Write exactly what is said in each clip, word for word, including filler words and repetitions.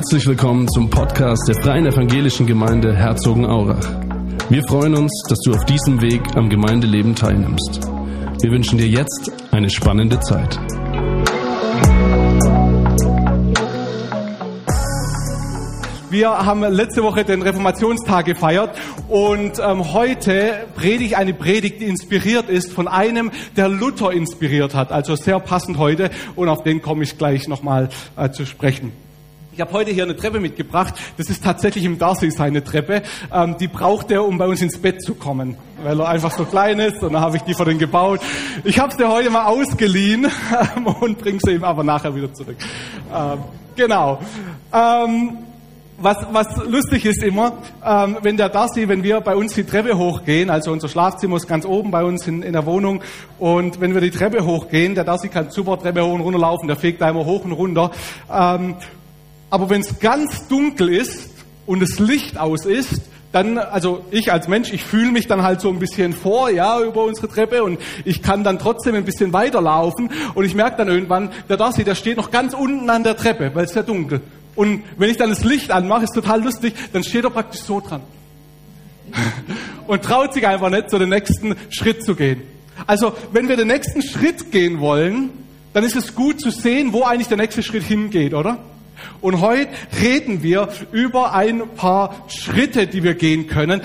Herzlich willkommen zum Podcast der Freien Evangelischen Gemeinde Herzogenaurach. Wir freuen uns, dass du auf diesem Weg am Gemeindeleben teilnimmst. Wir wünschen dir jetzt eine spannende Zeit. Wir haben letzte Woche den Reformationstag gefeiert und ähm, heute predige ich eine Predigt, die inspiriert ist von einem, der Luther inspiriert hat. Also sehr passend heute und auf den komme ich gleich nochmal äh, zu sprechen. Ich habe heute hier eine Treppe mitgebracht. Das ist tatsächlich im Darcy seine Treppe. Ähm, die braucht er, um bei uns ins Bett zu kommen, weil er einfach so klein ist und dann habe ich die für den gebaut. Ich habe sie heute mal ausgeliehen ähm, und bringe sie ihm aber nachher wieder zurück. Ähm, genau. Ähm, Was, was lustig ist immer, ähm, wenn der Darcy, wenn wir bei uns die Treppe hochgehen, also unser Schlafzimmer ist ganz oben bei uns in, in der Wohnung, und wenn wir die Treppe hochgehen, der Darcy kann super Treppe hoch und runter laufen, der fegt da immer hoch und runter. Ähm, aber wenn es ganz dunkel ist und das Licht aus ist, dann, also ich als Mensch, ich fühle mich dann halt so ein bisschen vor, ja, über unsere Treppe, und ich kann dann trotzdem ein bisschen weiterlaufen, und ich merke dann irgendwann, der Darcy, der steht noch ganz unten an der Treppe, weil es ja dunkel. Und wenn ich dann das Licht anmache, ist total lustig, dann steht er praktisch so dran. Und traut sich einfach nicht, so den nächsten Schritt zu gehen. Also, wenn wir den nächsten Schritt gehen wollen, dann ist es gut zu sehen, wo eigentlich der nächste Schritt hingeht, oder? Und heute reden wir über ein paar Schritte, die wir gehen können.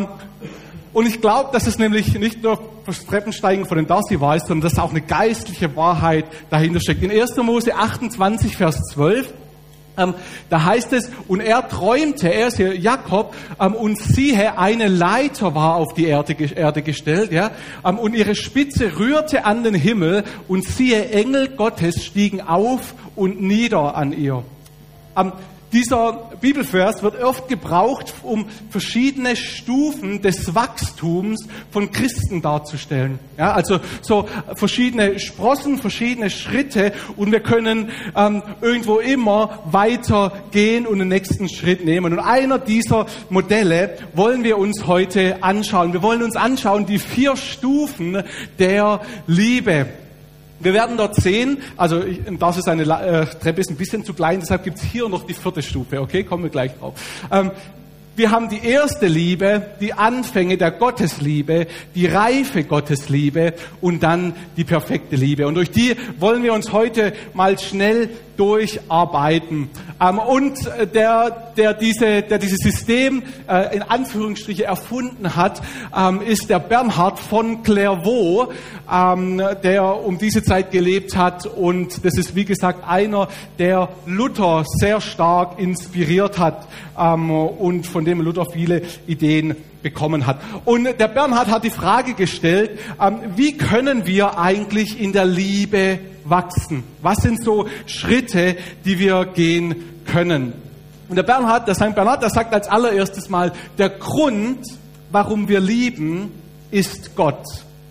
Und ich glaube, dass es nämlich nicht nur das Treppensteigen von den Darcy war, sondern dass auch eine geistliche Wahrheit dahinter steckt. In erster Mose achtundzwanzig, Vers zwölf, Ähm, da heißt es, und er träumte, er ist hier Jakob, ähm, und siehe, eine Leiter war auf die Erde, Erde gestellt, ja, ähm, und ihre Spitze rührte an den Himmel, und siehe, Engel Gottes stiegen auf und nieder an ihr. Ähm, Dieser Bibelvers wird oft gebraucht, um verschiedene Stufen des Wachstums von Christen darzustellen. Ja, also so verschiedene Sprossen, verschiedene Schritte, und wir können ähm, irgendwo immer weitergehen und den nächsten Schritt nehmen. Und einer dieser Modelle wollen wir uns heute anschauen. Wir wollen uns anschauen die vier Stufen der Liebe. Wir werden dort sehen, also das ist eine äh, Treppe, ist ein bisschen zu klein, deshalb gibt's hier noch die vierte Stufe, okay, kommen wir gleich drauf. Ähm, wir haben die erste Liebe, die Anfänge der Gottesliebe, die reife Gottesliebe und dann die perfekte Liebe. Und durch die wollen wir uns heute mal schnell durcharbeiten. Ähm, und der, der diese, der dieses System äh, in Anführungsstriche erfunden hat, ähm, ist der Bernhard von Clairvaux, ähm, der um diese Zeit gelebt hat. Und das ist, wie gesagt, einer, der Luther sehr stark inspiriert hat ähm, und von dem Luther viele Ideen bekommen hat. Und der Bernhard hat die Frage gestellt, ähm, wie können wir eigentlich in der Liebe wachsen? Was sind so Schritte, die wir gehen können? Und der Bernhard, der Sankt Bernhard, der sagt als allererstes mal, der Grund, warum wir lieben, ist Gott.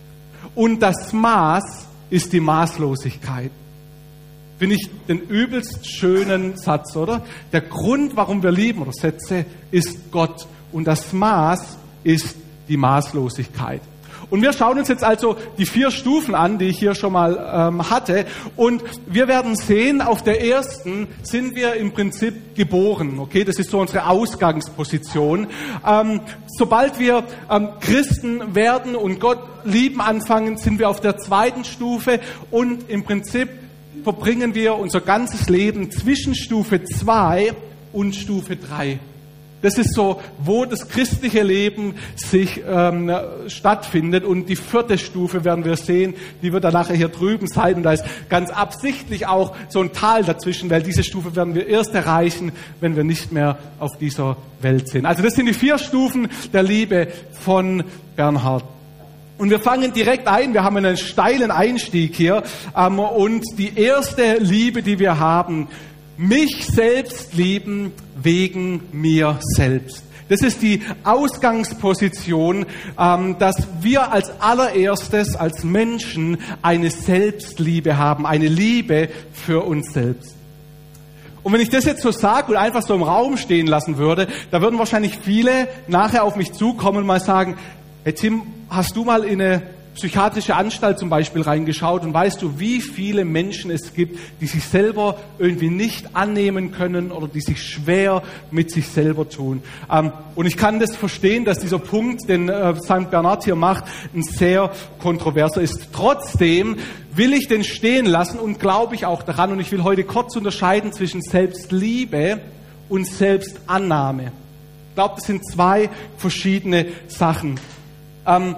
Und das Maß ist die Maßlosigkeit. Finde ich den übelst schönen Satz, oder? Der Grund, warum wir lieben, oder Sätze, ist Gott. Und das Maß ist die Maßlosigkeit. Und wir schauen uns jetzt also die vier Stufen an, die ich hier schon mal ähm, hatte. Und wir werden sehen, auf der ersten sind wir im Prinzip geboren. Okay, das ist so unsere Ausgangsposition. Ähm, sobald wir ähm, Christen werden und Gott lieben anfangen, sind wir auf der zweiten Stufe. Und im Prinzip verbringen wir unser ganzes Leben zwischen Stufe zwei und Stufe drei. Das ist so, wo das christliche Leben sich ähm, stattfindet. Und die vierte Stufe werden wir sehen, die wird dann nachher hier drüben sein. Und da ist ganz absichtlich auch so ein Tal dazwischen, weil diese Stufe werden wir erst erreichen, wenn wir nicht mehr auf dieser Welt sind. Also das sind die vier Stufen der Liebe von Bernhard. Und wir fangen direkt ein, wir haben einen steilen Einstieg hier. Ähm, und die erste Liebe, die wir haben, mich selbst lieben wegen mir selbst. Das ist die Ausgangsposition, ähm, dass wir als allererstes, als Menschen, eine Selbstliebe haben, eine Liebe für uns selbst. Und wenn ich das jetzt so sage und einfach so im Raum stehen lassen würde, da würden wahrscheinlich viele nachher auf mich zukommen und mal sagen, hey Tim, hast du mal in eine psychiatrische Anstalt zum Beispiel reingeschaut und weißt du, wie viele Menschen es gibt, die sich selber irgendwie nicht annehmen können oder die sich schwer mit sich selber tun. Ähm, und ich kann das verstehen, dass dieser Punkt, den äh, Sankt Bernhard hier macht, ein sehr kontroverser ist. Trotzdem will ich den stehen lassen und glaube ich auch daran. Und ich will heute kurz unterscheiden zwischen Selbstliebe und Selbstannahme. Ich glaube, das sind zwei verschiedene Sachen. Ähm,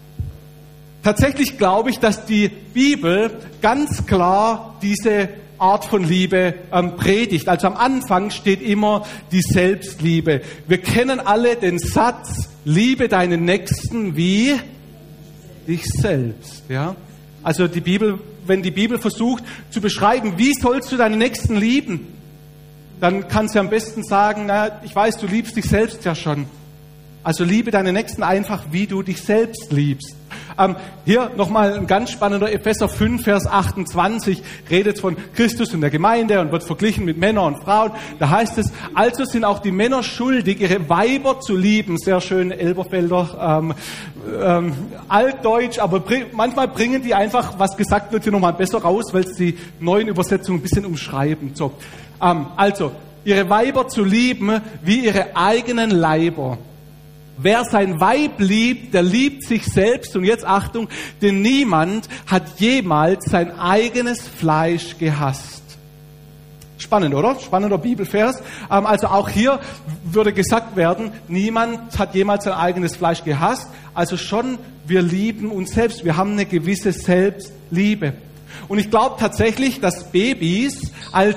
tatsächlich glaube ich, dass die Bibel ganz klar diese Art von Liebe ähm, predigt. Also am Anfang steht immer die Selbstliebe. Wir kennen alle den Satz, liebe deinen Nächsten wie dich selbst. Ja? Also die Bibel, wenn die Bibel versucht zu beschreiben, wie sollst du deinen Nächsten lieben, dann kann sie am besten sagen, na, ich weiß, du liebst dich selbst ja schon. Also liebe deinen Nächsten einfach, wie du dich selbst liebst. Ähm, hier nochmal ein ganz spannender Epheser fünf, Vers achtundzwanzig, redet von Christus und der Gemeinde und wird verglichen mit Männern und Frauen. Da heißt es, also sind auch die Männer schuldig, ihre Weiber zu lieben. Sehr schön, Elberfelder, ähm, ähm, altdeutsch, aber bring, manchmal bringen die einfach, was gesagt wird, hier nochmal besser raus, weil sie die neuen Übersetzungen ein bisschen umschreiben. So, ähm, also, ihre Weiber zu lieben wie ihre eigenen Leiber. Wer sein Weib liebt, der liebt sich selbst. Und jetzt Achtung, denn niemand hat jemals sein eigenes Fleisch gehasst. Spannend, oder? Spannender Bibelvers. Also auch hier würde gesagt werden, niemand hat jemals sein eigenes Fleisch gehasst. Also schon, wir lieben uns selbst. Wir haben eine gewisse Selbstliebe. Und ich glaube tatsächlich, dass Babys als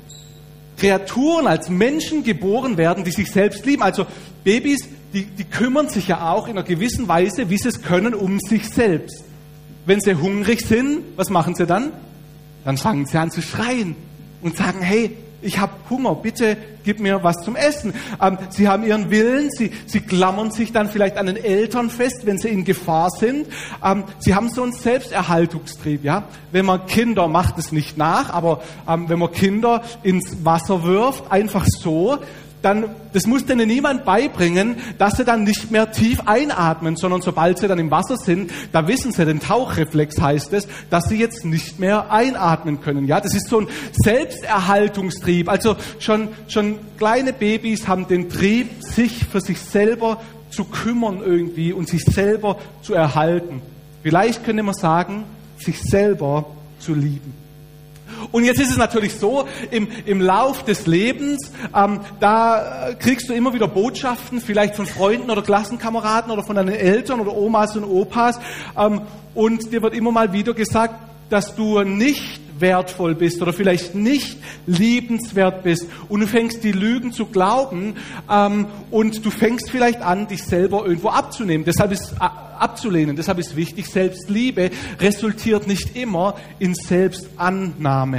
Kreaturen, als Menschen geboren werden, die sich selbst lieben. Also Babys, die, die kümmern sich ja auch in einer gewissen Weise, wie sie es können, um sich selbst. Wenn sie hungrig sind, was machen sie dann? Dann fangen sie an zu schreien und sagen, hey, ich habe Hunger, bitte gib mir was zum Essen. Ähm, sie haben ihren Willen, sie, sie klammern sich dann vielleicht an den Eltern fest, wenn sie in Gefahr sind. Ähm, sie haben so einen Selbsterhaltungstrieb. Ja? Wenn man Kinder, macht es nicht nach, aber ähm, wenn man Kinder ins Wasser wirft, einfach so, dann, das muss denen niemand beibringen, dass sie dann nicht mehr tief einatmen, sondern sobald sie dann im Wasser sind, da wissen sie, den Tauchreflex heißt es, dass sie jetzt nicht mehr einatmen können. Ja, das ist so ein Selbsterhaltungstrieb. Also schon, schon kleine Babys haben den Trieb, sich für sich selber zu kümmern irgendwie und sich selber zu erhalten. Vielleicht könnte man sagen, sich selber zu lieben. Und jetzt ist es natürlich so, im, im Lauf des Lebens, ähm, da kriegst du immer wieder Botschaften, vielleicht von Freunden oder Klassenkameraden oder von deinen Eltern oder Omas und Opas. Ähm, und dir wird immer mal wieder gesagt, dass du nicht wertvoll bist oder vielleicht nicht liebenswert bist. Und du fängst die Lügen zu glauben ähm, und du fängst vielleicht an, dich selber irgendwo abzunehmen. Deshalb ist äh, abzulehnen. Deshalb ist wichtig, Selbstliebe resultiert nicht immer in Selbstannahme.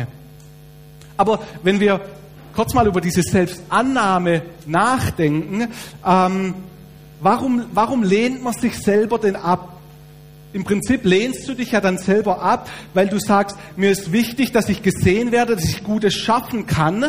Aber wenn wir kurz mal über diese Selbstannahme nachdenken, ähm, warum, warum lehnt man sich selber denn ab? Im Prinzip lehnst du dich ja dann selber ab, weil du sagst, mir ist wichtig, dass ich gesehen werde, dass ich Gutes schaffen kann.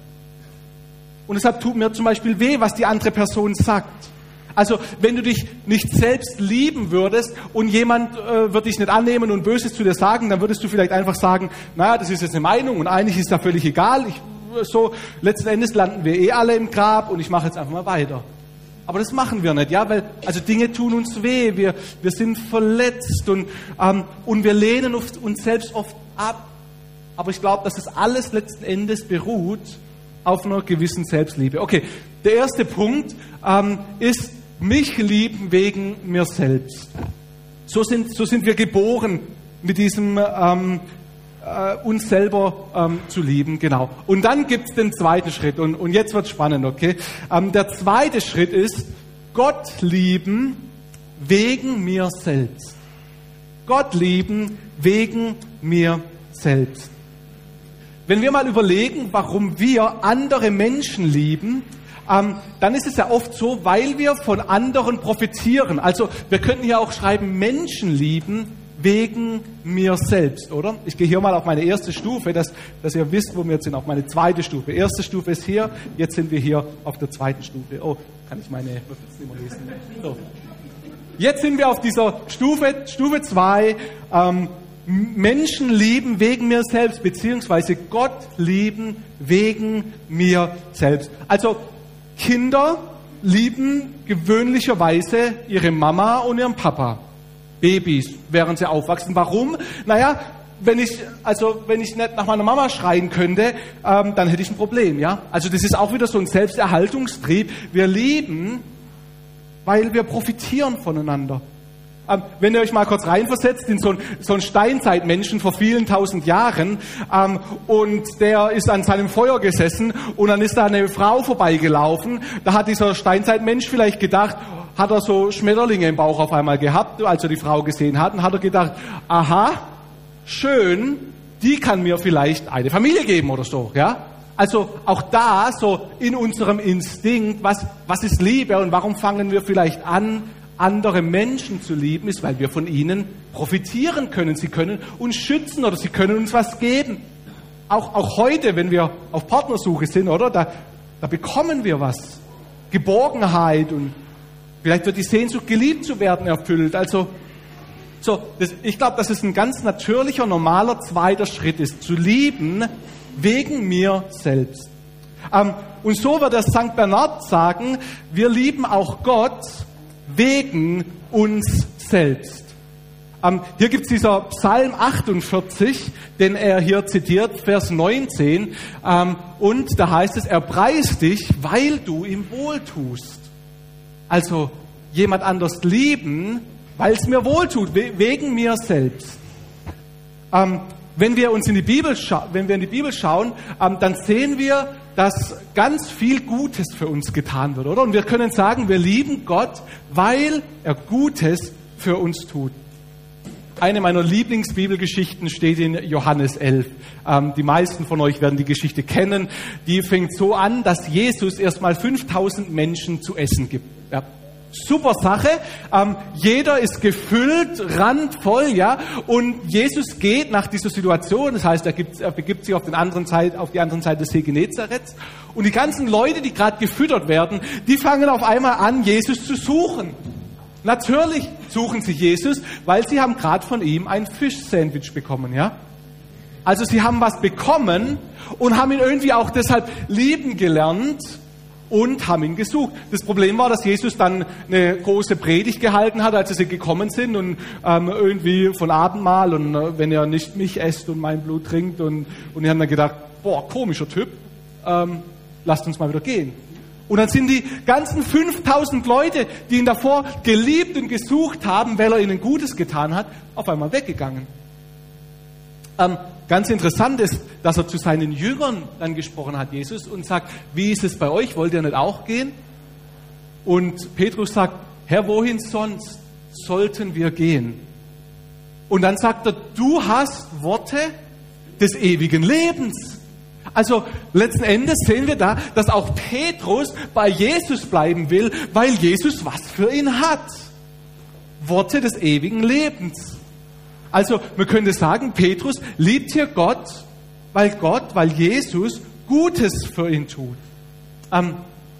Und deshalb tut mir zum Beispiel weh, was die andere Person sagt. Also wenn du dich nicht selbst lieben würdest und jemand äh, wird dich nicht annehmen und Böses zu dir sagen, dann würdest du vielleicht einfach sagen, naja, das ist jetzt eine Meinung und eigentlich ist da völlig egal. Ich, so letzten Endes landen wir eh alle im Grab und ich mache jetzt einfach mal weiter. Aber das machen wir nicht, ja, weil also Dinge tun uns weh, wir wir sind verletzt und ähm, und wir lehnen uns selbst oft ab. Aber ich glaube, dass es alles letzten Endes beruht auf einer gewissen Selbstliebe. Okay, der erste Punkt ähm, ist mich lieben wegen mir selbst. So sind so sind wir geboren mit diesem ähm, äh, uns selber ähm, zu lieben, genau. Und dann gibt's den zweiten Schritt und, und jetzt wird's spannend, okay? Ähm, der zweite Schritt ist Gott lieben wegen mir selbst. Gott lieben wegen mir selbst. Wenn wir mal überlegen, warum wir andere Menschen lieben, ähm, dann ist es ja oft so, weil wir von anderen profitieren. Also wir könnten hier auch schreiben, Menschen lieben wegen mir selbst, oder? Ich gehe hier mal auf meine erste Stufe, dass, dass ihr wisst, wo wir jetzt sind, auf meine zweite Stufe. Erste Stufe ist hier, jetzt sind wir hier auf der zweiten Stufe. Oh, kann ich meine Notizen immer lesen? So. Jetzt sind wir auf dieser Stufe, Stufe zwei, ähm, Menschen lieben wegen mir selbst, beziehungsweise Gott lieben wegen mir selbst. Also Kinder lieben gewöhnlicherweise ihre Mama und ihren Papa. Babys, während sie aufwachsen. Warum? Naja, wenn ich, also wenn ich nicht nach meiner Mama schreien könnte, ähm, dann hätte ich ein Problem, ja. Also das ist auch wieder so ein Selbsterhaltungstrieb. Wir lieben, weil wir profitieren voneinander. Ähm, wenn ihr euch mal kurz reinversetzt in so einen so einen Steinzeitmenschen vor vielen tausend Jahren ähm, und der ist an seinem Feuer gesessen und dann ist da eine Frau vorbeigelaufen, da hat dieser Steinzeitmensch vielleicht gedacht, hat er so Schmetterlinge im Bauch auf einmal gehabt, als er die Frau gesehen hat, und hat er gedacht, aha, schön, die kann mir vielleicht eine Familie geben oder so, ja? Also auch da, so in unserem Instinkt, was, was ist Liebe und warum fangen wir vielleicht an, andere Menschen zu lieben, ist, weil wir von ihnen profitieren können. Sie können uns schützen oder sie können uns was geben. Auch, auch heute, wenn wir auf Partnersuche sind, oder? Da, da bekommen wir was. Geborgenheit und vielleicht wird die Sehnsucht, geliebt zu werden, erfüllt. Also, so, das, ich glaube, dass es ein ganz natürlicher, normaler zweiter Schritt ist, zu lieben wegen mir selbst. Ähm, und so wird der Sankt Bernhard sagen, wir lieben auch Gott wegen uns selbst. Ähm, hier gibt es dieser Psalm achtundvierzig, den er hier zitiert, Vers neunzehn. Ähm, und da heißt es, er preist dich, weil du ihm wohltust. Also jemand anders lieben, weil es mir wohltut, we- wegen mir selbst. Ähm, wenn wir uns in die Bibel scha- wenn wir in die Bibel schauen, ähm, dann sehen wir, dass ganz viel Gutes für uns getan wird, oder? Und wir können sagen, wir lieben Gott, weil er Gutes für uns tut. Eine meiner Lieblingsbibelgeschichten steht in Johannes elf. Ähm, die meisten von euch werden die Geschichte kennen. Die fängt so an, dass Jesus erstmal fünftausend Menschen zu essen gibt. Ja. Super Sache. Ähm, jeder ist gefüllt, randvoll, ja. Und Jesus geht nach dieser Situation, das heißt, er, gibt, er begibt sich auf, den anderen Seite, auf die andere Seite des See Genezareth. Und die ganzen Leute, die gerade gefüttert werden, die fangen auf einmal an, Jesus zu suchen. Natürlich suchen sie Jesus, weil sie haben gerade von ihm ein Fischsandwich bekommen, ja. Also sie haben was bekommen und haben ihn irgendwie auch deshalb lieben gelernt und haben ihn gesucht. Das Problem war, dass Jesus dann eine große Predigt gehalten hat, als sie gekommen sind und ähm, irgendwie von Abendmahl und äh, wenn ihr nicht mich esst und mein Blut trinkt und, und die haben dann gedacht, boah, komischer Typ, ähm, lasst uns mal wieder gehen. Und dann sind die ganzen fünftausend Leute, die ihn davor geliebt und gesucht haben, weil er ihnen Gutes getan hat, auf einmal weggegangen. Ähm, ganz interessant ist, dass er zu seinen Jüngern dann gesprochen hat, Jesus, und sagt, wie ist es bei euch? Wollt ihr nicht auch gehen? Und Petrus sagt, Herr, wohin sonst sollten wir gehen? Und dann sagt er, du hast Worte des ewigen Lebens. Also letzten Endes sehen wir da, dass auch Petrus bei Jesus bleiben will, weil Jesus was für ihn hat. Worte des ewigen Lebens. Also man könnte sagen, Petrus liebt hier Gott, weil Gott, weil Jesus Gutes für ihn tut. Ähm,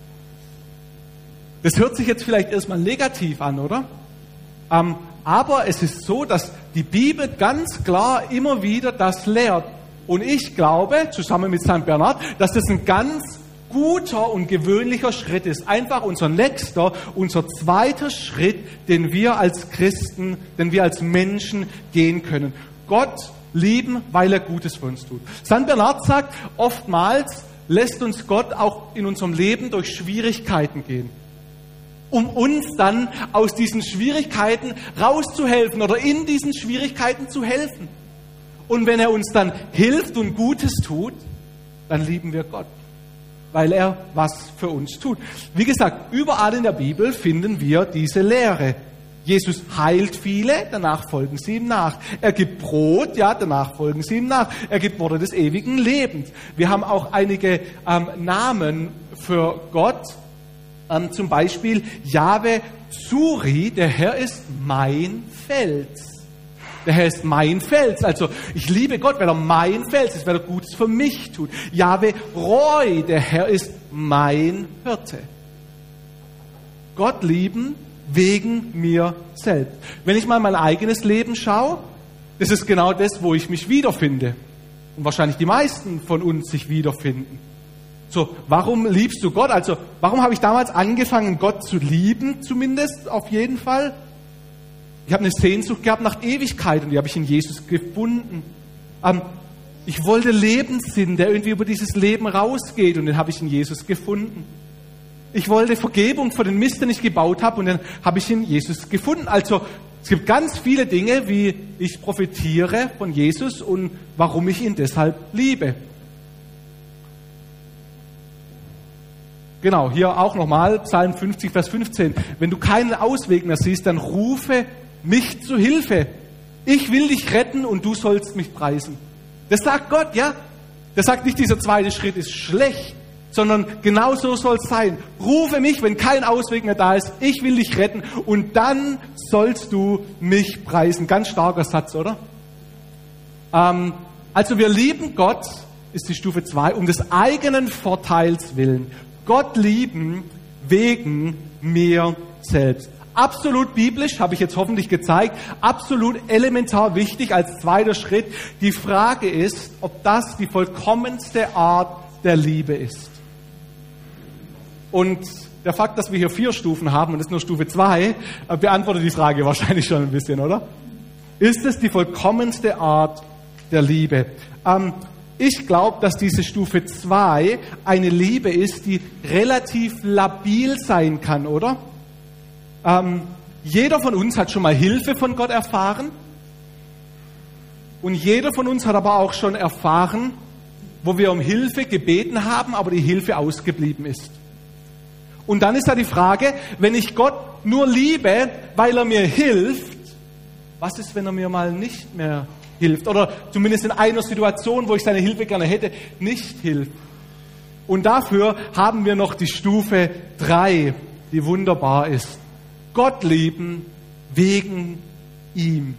das hört sich jetzt vielleicht erstmal negativ an, oder? Ähm, aber es ist so, dass die Bibel ganz klar immer wieder das lehrt. Und ich glaube, zusammen mit Sankt Bernhard, dass das ein ganz guter und gewöhnlicher Schritt ist. Einfach unser nächster, unser zweiter Schritt, den wir als Christen, den wir als Menschen gehen können. Gott lieben, weil er Gutes für uns tut. Sankt Bernhard sagt, oftmals lässt uns Gott auch in unserem Leben durch Schwierigkeiten gehen, um uns dann aus diesen Schwierigkeiten rauszuhelfen oder in diesen Schwierigkeiten zu helfen. Und wenn er uns dann hilft und Gutes tut, dann lieben wir Gott, weil er was für uns tut. Wie gesagt, überall in der Bibel finden wir diese Lehre. Jesus heilt viele, danach folgen sie ihm nach. Er gibt Brot, ja, danach folgen sie ihm nach. Er gibt Worte des ewigen Lebens. Wir haben auch einige ähm, Namen für Gott, ähm, zum Beispiel Jahwe Tsuri, der Herr ist mein Fels. Der Herr ist mein Fels. Also ich liebe Gott, weil er mein Fels ist, weil er Gutes für mich tut. Jahwe Roi, der Herr ist mein Hirte. Gott lieben, wegen mir selbst. Wenn ich mal mein eigenes Leben schaue, das ist genau das, wo ich mich wiederfinde. Und wahrscheinlich die meisten von uns sich wiederfinden. So, warum liebst du Gott? Also, warum habe ich damals angefangen, Gott zu lieben, zumindest, auf jeden Fall? Ich habe eine Sehnsucht gehabt nach Ewigkeit und die habe ich in Jesus gefunden. Ähm, ich wollte Lebenssinn, der irgendwie über dieses Leben rausgeht und den habe ich in Jesus gefunden. Ich wollte Vergebung für den Mist, den ich gebaut habe und den habe ich in Jesus gefunden. Also, es gibt ganz viele Dinge, wie ich profitiere von Jesus und warum ich ihn deshalb liebe. Genau, hier auch nochmal, Psalm fünfzig, Vers fünfzehn. Wenn du keinen Ausweg mehr siehst, dann rufe mich zu Hilfe. Ich will dich retten und du sollst mich preisen. Das sagt Gott, ja? Das sagt nicht, dieser zweite Schritt ist schlecht, sondern genau so soll es sein. Rufe mich, wenn kein Ausweg mehr da ist. Ich will dich retten und dann sollst du mich preisen. Ganz starker Satz, oder? Ähm, also wir lieben Gott, ist die Stufe zwei, um des eigenen Vorteils willen. Gott lieben wegen mir selbst. Absolut biblisch, habe ich jetzt hoffentlich gezeigt, absolut elementar wichtig als zweiter Schritt. Die Frage ist, ob das die vollkommenste Art der Liebe ist. Und der Fakt, dass wir hier vier Stufen haben und das ist nur Stufe zwei, beantwortet die Frage wahrscheinlich schon ein bisschen, oder? Ist es die vollkommenste Art der Liebe? Ähm, Ich glaube, dass diese Stufe zwei eine Liebe ist, die relativ labil sein kann, oder? Ähm, jeder von uns hat schon mal Hilfe von Gott erfahren. Und jeder von uns hat aber auch schon erfahren, wo wir um Hilfe gebeten haben, aber die Hilfe ausgeblieben ist. Und dann ist da die Frage, wenn ich Gott nur liebe, weil er mir hilft, was ist, wenn er mir mal nicht mehr hilft oder zumindest in einer Situation, wo ich seine Hilfe gerne hätte, nicht hilft. Und dafür haben wir noch die Stufe drei, die wunderbar ist. Gott lieben wegen ihm.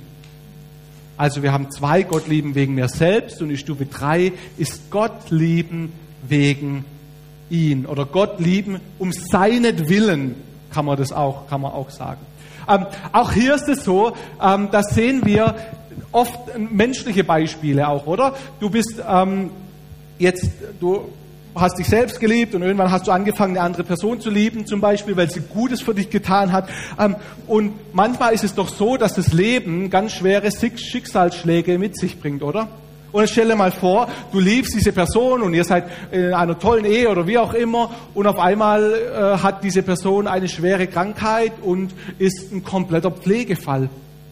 Also wir haben zwei, Gott lieben wegen mir selbst und die Stufe drei ist Gott lieben wegen ihn oder Gott lieben um seinetwillen, kann man das auch, kann man auch sagen. Ähm, auch hier ist es so, ähm, da sehen wir oft menschliche Beispiele auch, oder? Du bist ähm, jetzt, du hast dich selbst geliebt und irgendwann hast du angefangen, eine andere Person zu lieben, zum Beispiel, weil sie Gutes für dich getan hat. Ähm, und manchmal ist es doch so, dass das Leben ganz schwere Schicksalsschläge mit sich bringt, oder? Und jetzt stell dir mal vor, du liebst diese Person und ihr seid in einer tollen Ehe oder wie auch immer und auf einmal äh, hat diese Person eine schwere Krankheit und ist ein kompletter Pflegefall.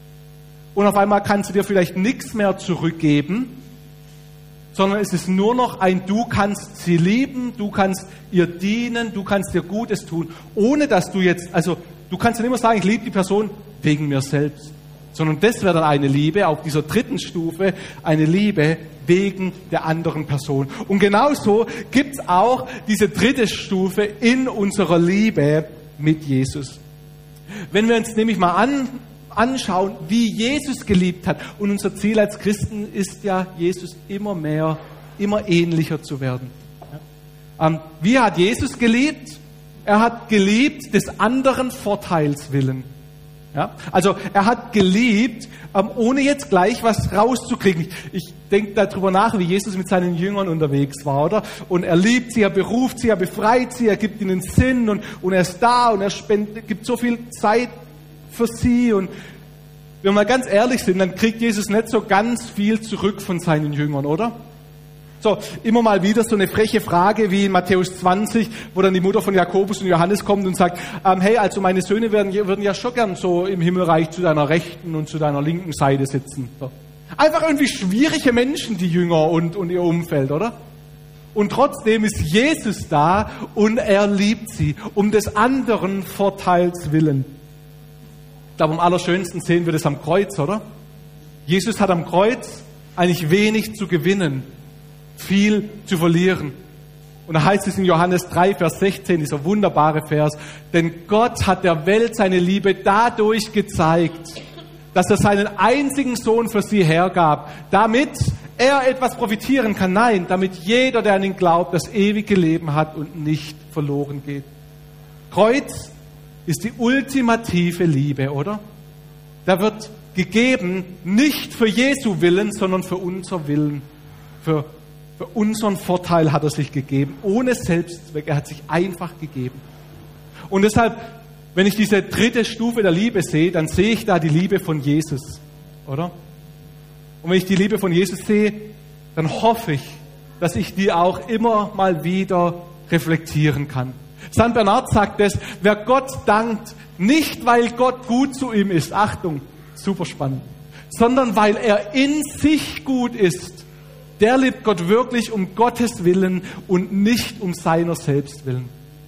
Und auf einmal kannst du dir vielleicht nichts mehr zurückgeben, sondern es ist nur noch ein, du kannst sie lieben, du kannst ihr dienen, du kannst ihr Gutes tun, ohne dass du jetzt, also du kannst ja nicht mehr sagen, ich liebe die Person wegen mir selbst, sondern das wäre dann eine Liebe auf dieser dritten Stufe, eine Liebe wegen der anderen Person. Und genauso gibt es auch diese dritte Stufe in unserer Liebe mit Jesus. Wenn wir uns nämlich mal an anschauen, wie Jesus geliebt hat. Und unser Ziel als Christen ist ja, Jesus immer mehr, immer ähnlicher zu werden. Ähm, wie hat Jesus geliebt? Er hat geliebt des anderen Vorteils willen. Ja? Also er hat geliebt, ähm, ohne jetzt gleich was rauszukriegen. Ich, ich denke darüber nach, wie Jesus mit seinen Jüngern unterwegs war, oder? Und er liebt sie, er beruft sie, er befreit sie, er gibt ihnen Sinn und, und er ist da und er spendet, gibt so viel Zeit für sie. Und wenn wir mal ganz ehrlich sind, dann kriegt Jesus nicht so ganz viel zurück von seinen Jüngern, oder? So, immer mal wieder so eine freche Frage wie in Matthäus zwanzig, wo dann die Mutter von Jakobus und Johannes kommt und sagt, ähm, hey, also meine Söhne würden, würden ja schon gern so im Himmelreich zu deiner rechten und zu deiner linken Seite sitzen. So. Einfach irgendwie schwierige Menschen, die Jünger und, und ihr Umfeld, oder? Und trotzdem ist Jesus da und er liebt sie, um des anderen Vorteils willen. Ich glaube, am allerschönsten sehen wir das am Kreuz, oder? Jesus hat am Kreuz eigentlich wenig zu gewinnen, viel zu verlieren. Und da heißt es in Johannes drei, Vers sechzehn, dieser wunderbare Vers, denn Gott hat der Welt seine Liebe dadurch gezeigt, dass er seinen einzigen Sohn für sie hergab, damit er etwas profitieren kann. Nein, damit jeder, der an ihn glaubt, das ewige Leben hat und nicht verloren geht. Kreuz, ist die ultimative Liebe, oder? Da wird gegeben, nicht für Jesu Willen, sondern für unser Willen. Für, für unseren Vorteil hat er sich gegeben, ohne Selbstzweck. Er hat sich einfach gegeben. Und deshalb, wenn ich diese dritte Stufe der Liebe sehe, dann sehe ich da die Liebe von Jesus, oder? Und wenn ich die Liebe von Jesus sehe, dann hoffe ich, dass ich die auch immer mal wieder reflektieren kann. Sankt Bernhard sagt es, wer Gott dankt, nicht weil Gott gut zu ihm ist, Achtung, super spannend, sondern weil er in sich gut ist, der liebt Gott wirklich um Gottes Willen und nicht um seiner selbst willen.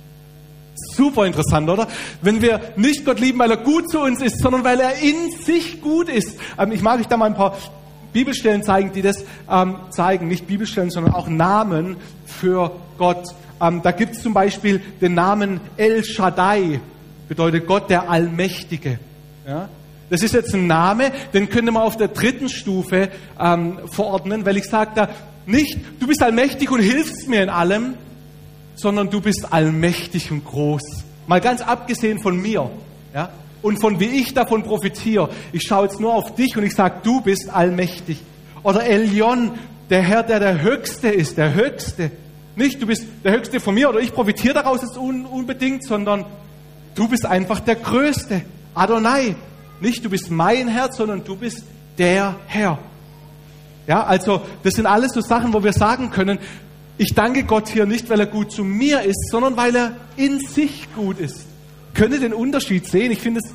Super interessant, oder? Wenn wir nicht Gott lieben, weil er gut zu uns ist, sondern weil er in sich gut ist. Ähm, ich mag euch da mal ein paar Bibelstellen zeigen, die das ähm, zeigen. Nicht Bibelstellen, sondern auch Namen für Gott. Ähm, da gibt es zum Beispiel den Namen El Shaddai, bedeutet Gott der Allmächtige. Ja? Das ist jetzt ein Name, den könnte man auf der dritten Stufe ähm, verordnen, weil ich sage da nicht, du bist allmächtig und hilfst mir in allem, sondern du bist allmächtig und groß. Mal ganz abgesehen von mir, ja, und von wie ich davon profitiere. Ich schaue jetzt nur auf dich und ich sage, du bist allmächtig. Oder Elyon, der Herr, der der Höchste ist, der Höchste. Nicht, du bist der Höchste von mir oder ich profitiere daraus jetzt un- unbedingt, sondern du bist einfach der Größte. Adonai. Nicht, du bist mein Herr, sondern du bist der Herr. Ja, also das sind alles so Sachen, wo wir sagen können, ich danke Gott hier nicht, weil er gut zu mir ist, sondern weil er in sich gut ist. Könnt ihr den Unterschied sehen? Ich finde es,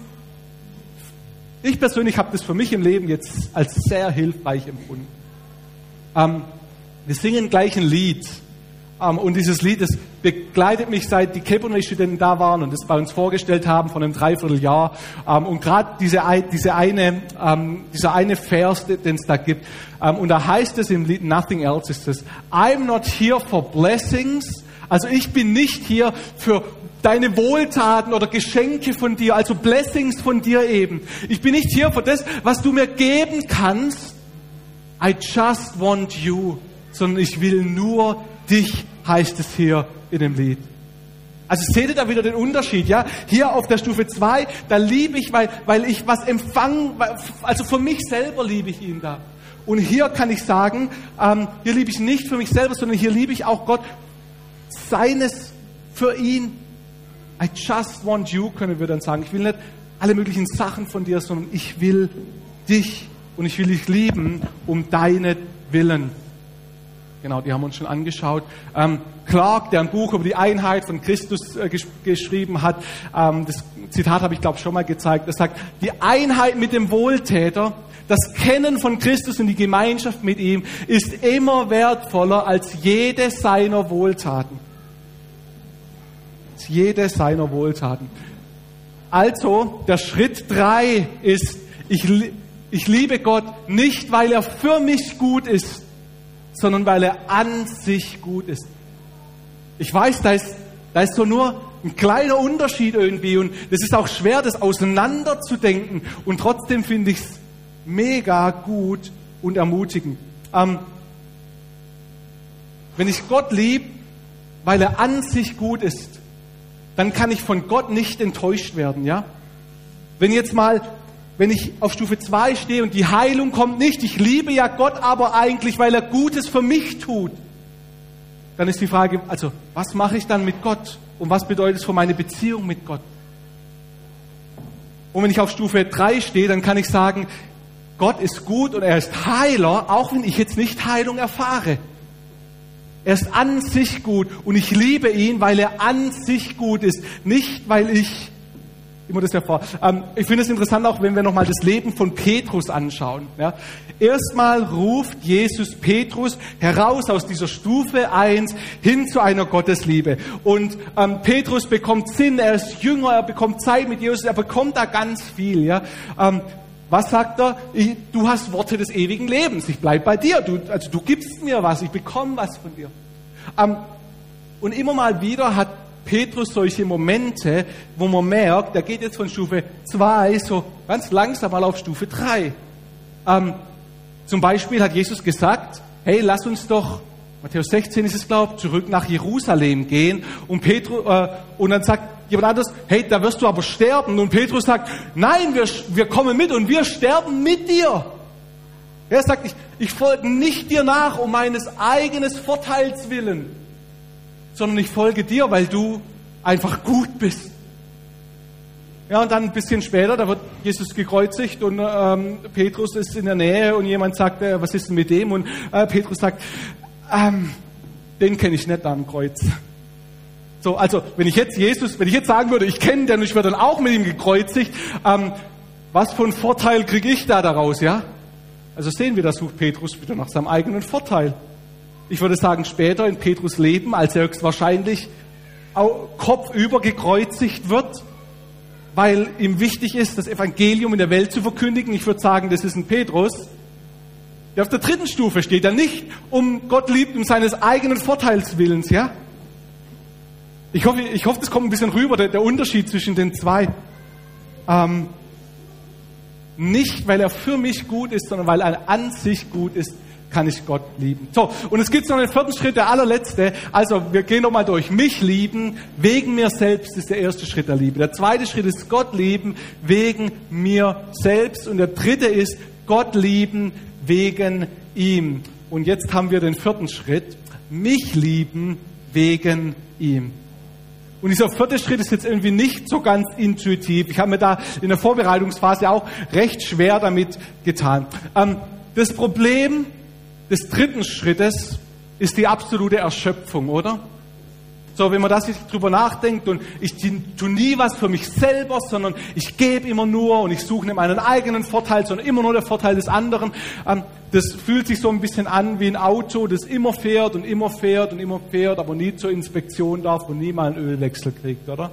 ich persönlich habe das für mich im Leben jetzt als sehr hilfreich empfunden. Ähm, wir singen gleich ein Lied. Ähm, und dieses Lied, das begleitet mich, seit die Capernway-Studenten da waren und das bei uns vorgestellt haben von einem Dreivierteljahr. Ähm, und gerade diese, diese eine, ähm, dieser eine Vers, den es da gibt, ähm, und da heißt es im Lied Nothing Else ist es, I'm not here for blessings. Also ich bin nicht hier für deine Wohltaten oder Geschenke von dir, also Blessings von dir eben. Ich bin nicht hier für das, was du mir geben kannst. I just want you. Sondern ich will nur dich, heißt es hier in dem Lied. Also seht ihr da wieder den Unterschied, ja? Hier auf der Stufe zwei, da liebe ich, weil, weil ich was empfange, also für mich selber liebe ich ihn da. Und hier kann ich sagen, ähm, hier liebe ich nicht für mich selber, sondern hier liebe ich auch Gott, seines für ihn. I just want you, können wir dann sagen. Ich will nicht alle möglichen Sachen von dir, sondern ich will dich und ich will dich lieben um deinetwillen. Genau, die haben wir uns schon angeschaut. Ähm, Clark, der ein Buch über die Einheit von Christus äh, gesch- geschrieben hat, ähm, das Zitat habe ich glaube schon mal gezeigt, er sagt, die Einheit mit dem Wohltäter, das Kennen von Christus und die Gemeinschaft mit ihm ist immer wertvoller als jede seiner Wohltaten. Als jede seiner Wohltaten. Also, der Schritt drei ist, ich, ich liebe Gott nicht, weil er für mich gut ist, sondern weil er an sich gut ist. Ich weiß, da ist, da ist so nur ein kleiner Unterschied irgendwie und es ist auch schwer, das auseinanderzudenken und trotzdem finde ich es mega gut und ermutigend. Ähm, wenn ich Gott liebe, weil er an sich gut ist, dann kann ich von Gott nicht enttäuscht werden, ja? Wenn jetzt mal Wenn ich auf Stufe zwei stehe und die Heilung kommt nicht, ich liebe ja Gott aber eigentlich, weil er Gutes für mich tut, dann ist die Frage, also was mache ich dann mit Gott und was bedeutet es für meine Beziehung mit Gott? Und wenn ich auf Stufe drei stehe, dann kann ich sagen, Gott ist gut und er ist Heiler, auch wenn ich jetzt nicht Heilung erfahre. Er ist an sich gut und ich liebe ihn, weil er an sich gut ist, nicht weil ich immer das hervor. Ähm, ich finde es interessant auch, wenn wir nochmal das Leben von Petrus anschauen. Ja. Erstmal ruft Jesus Petrus heraus aus dieser Stufe eins hin zu einer Gottesliebe. Und ähm, Petrus bekommt Sinn, er ist Jünger, er bekommt Zeit mit Jesus, er bekommt da ganz viel. Ja. Ähm, was sagt er? Ich, du hast Worte des ewigen Lebens, ich bleib bei dir. Du, also du gibst mir was, ich bekomme was von dir. Ähm, und immer mal wieder hat Petrus solche Momente, wo man merkt, der geht jetzt von Stufe zwei so ganz langsam mal auf Stufe drei. Ähm, zum Beispiel hat Jesus gesagt, hey, lass uns doch, Matthäus sechzehn ist es, glaube ich, zurück nach Jerusalem gehen. Und, Petru, äh, und dann sagt jemand anderes, hey, da wirst du aber sterben. Und Petrus sagt, nein, wir, wir kommen mit und wir sterben mit dir. Er sagt, ich, ich folge nicht dir nach um meines eigenen Vorteils willen, sondern ich folge dir, weil du einfach gut bist. Ja, und dann ein bisschen später, da wird Jesus gekreuzigt und ähm, Petrus ist in der Nähe und jemand sagt, äh, was ist denn mit dem? Und äh, Petrus sagt, ähm, den kenne ich nicht da am Kreuz. So, also wenn ich jetzt Jesus, wenn ich jetzt sagen würde, ich kenne den und ich werde dann auch mit ihm gekreuzigt, ähm, was für einen Vorteil kriege ich da daraus, ja? Also sehen wir, da sucht Petrus wieder nach seinem eigenen Vorteil. Ich würde sagen, später in Petrus Leben, als er höchstwahrscheinlich kopfüber gekreuzigt wird, weil ihm wichtig ist, das Evangelium in der Welt zu verkündigen. Ich würde sagen, das ist ein Petrus, der auf der dritten Stufe steht, der nicht um Gott liebt, um seines eigenen Vorteils willens, ja? Ich hoffe, ich hoffe, das kommt ein bisschen rüber, der, der Unterschied zwischen den zwei. Ähm, nicht, weil er für mich gut ist, sondern weil er an sich gut ist, kann ich Gott lieben. So, und es gibt noch einen vierten Schritt, der allerletzte. Also, wir gehen nochmal durch. Mich lieben, wegen mir selbst ist der erste Schritt der Liebe. Der zweite Schritt ist Gott lieben, wegen mir selbst. Und der dritte ist Gott lieben, wegen ihm. Und jetzt haben wir den vierten Schritt. Mich lieben, wegen ihm. Und dieser vierte Schritt ist jetzt irgendwie nicht so ganz intuitiv. Ich habe mir da in der Vorbereitungsphase auch recht schwer damit getan. Ähm, das Problem des dritten Schrittes ist die absolute Erschöpfung, oder? So, wenn man da sich drüber nachdenkt und ich tue nie was für mich selber, sondern ich gebe immer nur und ich suche nicht meinen eigenen Vorteil, sondern immer nur der Vorteil des anderen. Ähm, das fühlt sich so ein bisschen an wie ein Auto, das immer fährt und immer fährt und immer fährt, aber nie zur Inspektion darf und nie mal einen Ölwechsel kriegt, oder?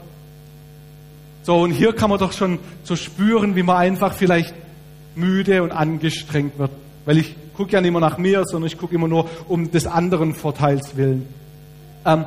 So, und hier kann man doch schon so spüren, wie man einfach vielleicht müde und angestrengt wird. Weil ich gucke ja nicht immer nach mir, sondern ich gucke immer nur um des anderen Vorteils willen. Ähm,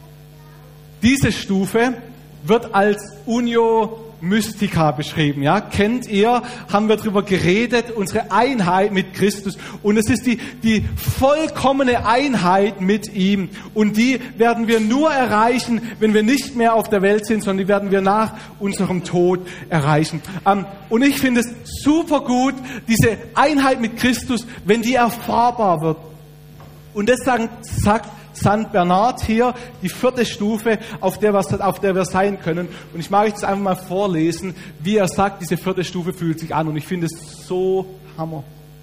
Diese Stufe wird als Unio Mystica beschrieben. Ja? Kennt ihr, haben wir darüber geredet, unsere Einheit mit Christus. Und es ist die, die vollkommene Einheit mit ihm. Und die werden wir nur erreichen, wenn wir nicht mehr auf der Welt sind, sondern die werden wir nach unserem Tod erreichen. Ähm, und ich finde es super gut, diese Einheit mit Christus, wenn die erfahrbar wird. Und das sagt, sagt Sankt Bernhard hier, die vierte Stufe, auf der, wir, auf der wir sein können. Und ich mag euch das einfach mal vorlesen, wie er sagt, diese vierte Stufe fühlt sich an. Und ich finde es so Hammer.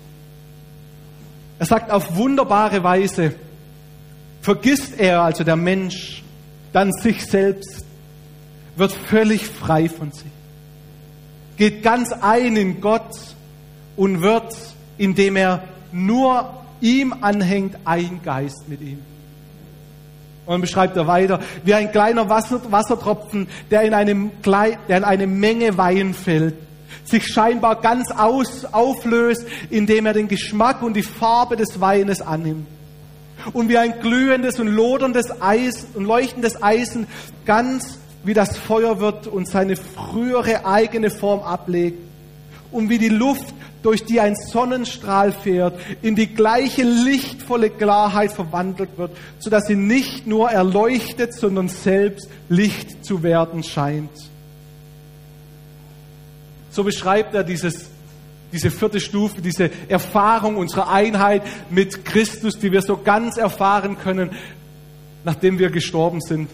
Er sagt, auf wunderbare Weise vergisst er, also der Mensch, dann sich selbst, wird völlig frei von sich, geht ganz ein in Gott und wird, indem er nur ihm anhängt, ein Geist mit ihm. Und dann beschreibt er weiter, wie ein kleiner Wasser, Wassertropfen, der in, einem, der in eine Menge Wein fällt, sich scheinbar ganz aus, auflöst, indem er den Geschmack und die Farbe des Weines annimmt. Und wie ein glühendes und loderndes Eis und leuchtendes Eisen ganz wie das Feuer wird und seine frühere eigene Form ablegt. Und wie die Luft, durch die ein Sonnenstrahl fährt, in die gleiche lichtvolle Klarheit verwandelt wird, sodass sie nicht nur erleuchtet, sondern selbst Licht zu werden scheint. So beschreibt er dieses, diese vierte Stufe, diese Erfahrung unserer Einheit mit Christus, die wir so ganz erfahren können, nachdem wir gestorben sind.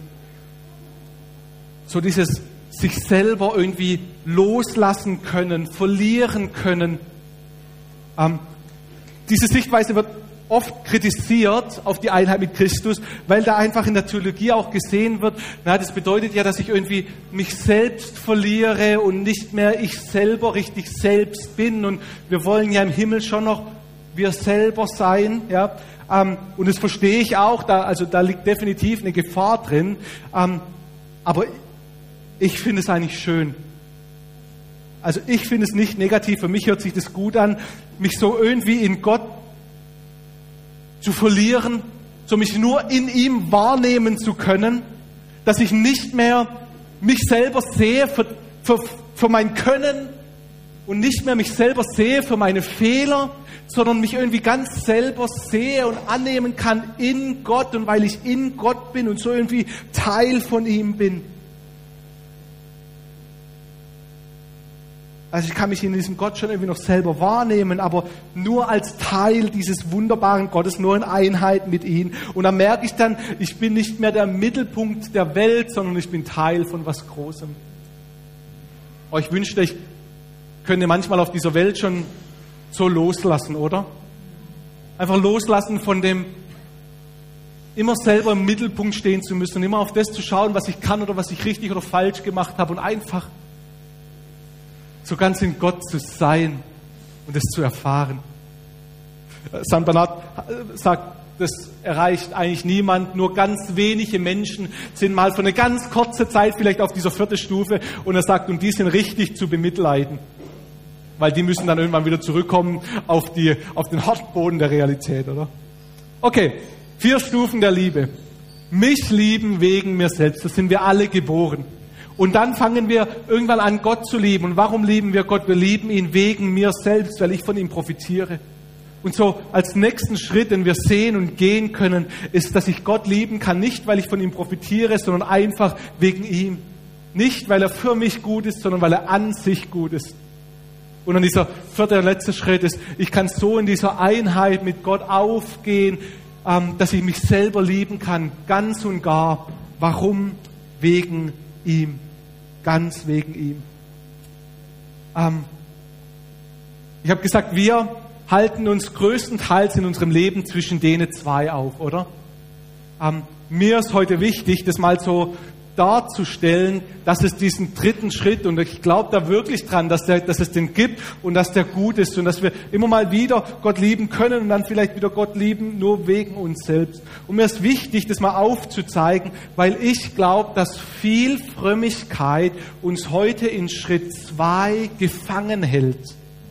So dieses sich selber irgendwie loslassen können, verlieren können. Ähm, diese Sichtweise wird oft kritisiert auf die Einheit mit Christus, weil da einfach in der Theologie auch gesehen wird, na, das bedeutet ja, dass ich irgendwie mich selbst verliere und nicht mehr ich selber richtig selbst bin. Und wir wollen ja im Himmel schon noch wir selber sein. Ja? Ähm, und das verstehe ich auch, da, also da liegt definitiv eine Gefahr drin. Ähm, aber ich finde es eigentlich schön. Also ich finde es nicht negativ, für mich hört sich das gut an, mich so irgendwie in Gott zu verlieren, so mich nur in ihm wahrnehmen zu können, dass ich nicht mehr mich selber sehe für, für, für mein Können und nicht mehr mich selber sehe für meine Fehler, sondern mich irgendwie ganz selber sehe und annehmen kann in Gott und weil ich in Gott bin und so irgendwie Teil von ihm bin. Also ich kann mich in diesem Gott schon irgendwie noch selber wahrnehmen, aber nur als Teil dieses wunderbaren Gottes, nur in Einheit mit ihm. Und dann merke ich dann, ich bin nicht mehr der Mittelpunkt der Welt, sondern ich bin Teil von was Großem. Oh, ich wünschte, ich könnte manchmal auf dieser Welt schon so loslassen, oder? Einfach loslassen von dem, immer selber im Mittelpunkt stehen zu müssen und immer auf das zu schauen, was ich kann oder was ich richtig oder falsch gemacht habe und einfach so ganz in Gott zu sein und es zu erfahren. Sankt Bernhard sagt, das erreicht eigentlich niemand, nur ganz wenige Menschen sind mal für eine ganz kurze Zeit vielleicht auf dieser vierten Stufe und er sagt, und die sind richtig zu bemitleiden, weil die müssen dann irgendwann wieder zurückkommen auf, die, auf den harten Boden der Realität, oder? Okay, vier Stufen der Liebe. Mich lieben wegen mir selbst, das sind wir alle geboren. Und dann fangen wir irgendwann an, Gott zu lieben. Und warum lieben wir Gott? Wir lieben ihn wegen mir selbst, weil ich von ihm profitiere. Und so als nächsten Schritt, den wir sehen und gehen können, ist, dass ich Gott lieben kann, nicht weil ich von ihm profitiere, sondern einfach wegen ihm. Nicht, weil er für mich gut ist, sondern weil er an sich gut ist. Und dann dieser vierte und letzte Schritt ist, ich kann so in dieser Einheit mit Gott aufgehen, dass ich mich selber lieben kann, ganz und gar. Warum? Wegen ihm. Ganz wegen ihm. Ähm, ich habe gesagt, wir halten uns größtenteils in unserem Leben zwischen denen zwei auf, oder? Ähm, mir ist heute wichtig, das mal so darzustellen, dass es diesen dritten Schritt, und ich glaube da wirklich dran, dass, der, dass es den gibt und dass der gut ist und dass wir immer mal wieder Gott lieben können und dann vielleicht wieder Gott lieben, nur wegen uns selbst. Und mir ist wichtig, das mal aufzuzeigen, weil ich glaube, dass viel Frömmigkeit uns heute in Schritt zwei gefangen hält.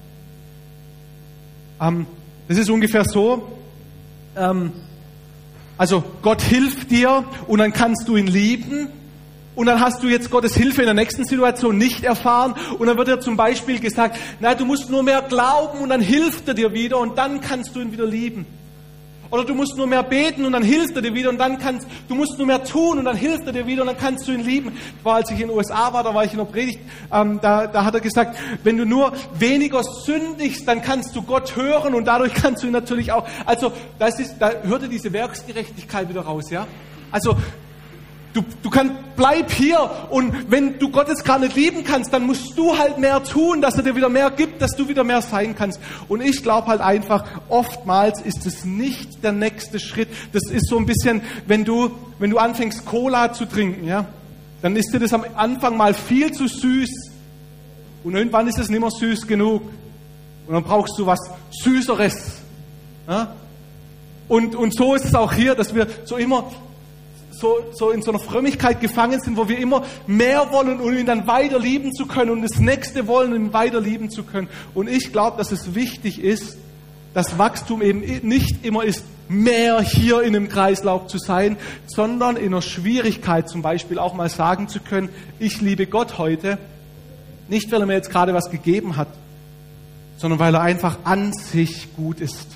Ähm, das ist ungefähr so, ähm, also Gott hilft dir und dann kannst du ihn lieben. Und dann hast du jetzt Gottes Hilfe in der nächsten Situation nicht erfahren. Und dann wird dir zum Beispiel gesagt, na, du musst nur mehr glauben und dann hilft er dir wieder und dann kannst du ihn wieder lieben. Oder du musst nur mehr beten und dann hilft er dir wieder und dann kannst, du musst nur mehr tun und dann hilft er dir wieder und dann kannst du ihn lieben. Ich war, als ich in den U S A war, da war ich in der Predigt, ähm, da, da hat er gesagt, wenn du nur weniger sündigst, dann kannst du Gott hören und dadurch kannst du ihn natürlich auch, also, das ist, da hörte diese Werksgerechtigkeit wieder raus, ja. Also, Du, du kannst, bleib hier und wenn du Gott jetzt gar nicht lieben kannst, dann musst du halt mehr tun, dass er dir wieder mehr gibt, dass du wieder mehr sein kannst. Und ich glaube halt einfach, oftmals ist es nicht der nächste Schritt. Das ist so ein bisschen, wenn du, wenn du anfängst Cola zu trinken, ja, dann ist dir das am Anfang mal viel zu süß und irgendwann ist es nicht mehr süß genug und dann brauchst du was Süßeres. Ja? Und, und so ist es auch hier, dass wir so immer So, so in so einer Frömmigkeit gefangen sind, wo wir immer mehr wollen, um ihn dann weiter lieben zu können und das Nächste wollen, um ihn weiter lieben zu können. Und ich glaube, dass es wichtig ist, dass Wachstum eben nicht immer ist, mehr hier in dem Kreislauf zu sein, sondern in einer Schwierigkeit zum Beispiel auch mal sagen zu können, ich liebe Gott heute, nicht weil er mir jetzt gerade was gegeben hat, sondern weil er einfach an sich gut ist.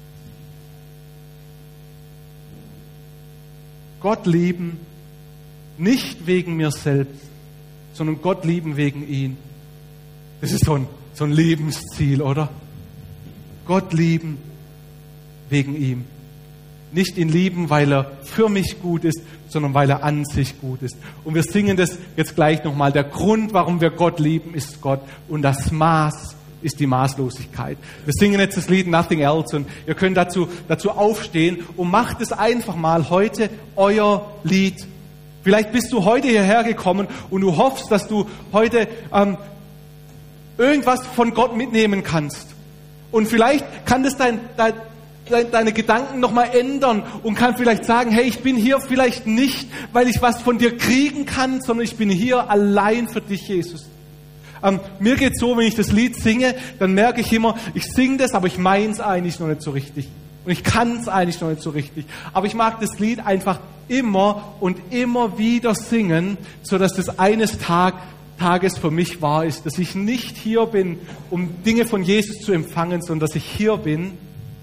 Gott lieben, nicht wegen mir selbst, sondern Gott lieben wegen ihn. Das ist so ein, so ein Lebensziel, oder? Gott lieben wegen ihm. Nicht ihn lieben, weil er für mich gut ist, sondern weil er an sich gut ist. Und wir singen das jetzt gleich nochmal. Der Grund, warum wir Gott lieben, ist Gott. Und das Maß ist die Maßlosigkeit. Wir singen jetzt das Lied Nothing Else und ihr könnt dazu, dazu aufstehen und macht es einfach mal heute euer Lied. Vielleicht bist du heute hierher gekommen und du hoffst, dass du heute ähm, irgendwas von Gott mitnehmen kannst. Und vielleicht kann das dein, dein, deine Gedanken nochmal ändern und kann vielleicht sagen, hey, ich bin hier vielleicht nicht, weil ich was von dir kriegen kann, sondern ich bin hier allein für dich, Jesus. Ähm, mir geht's so, wenn ich das Lied singe, dann merke ich immer, ich singe das, aber ich meine es eigentlich noch nicht so richtig. Und ich kann es eigentlich noch nicht so richtig. Aber ich mag das Lied einfach immer und immer wieder singen, sodass das eines Tag, Tages für mich wahr ist. Dass ich nicht hier bin, um Dinge von Jesus zu empfangen, sondern dass ich hier bin,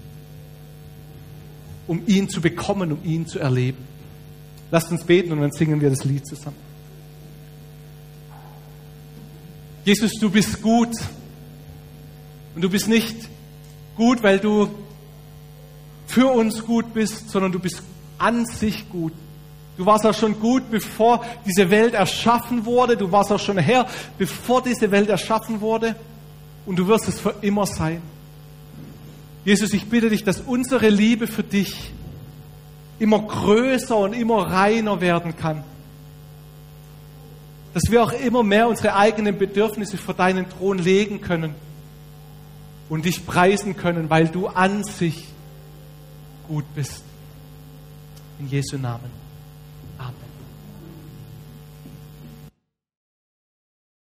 um ihn zu bekommen, um ihn zu erleben. Lasst uns beten und dann singen wir das Lied zusammen. Jesus, du bist gut. Und du bist nicht gut, weil du für uns gut bist, sondern du bist an sich gut. Du warst auch schon gut, bevor diese Welt erschaffen wurde. Du warst auch schon Herr, bevor diese Welt erschaffen wurde. Und du wirst es für immer sein. Jesus, ich bitte dich, dass unsere Liebe für dich immer größer und immer reiner werden kann. Dass wir auch immer mehr unsere eigenen Bedürfnisse vor deinen Thron legen können und dich preisen können, weil du an sich gut bist. In Jesu Namen.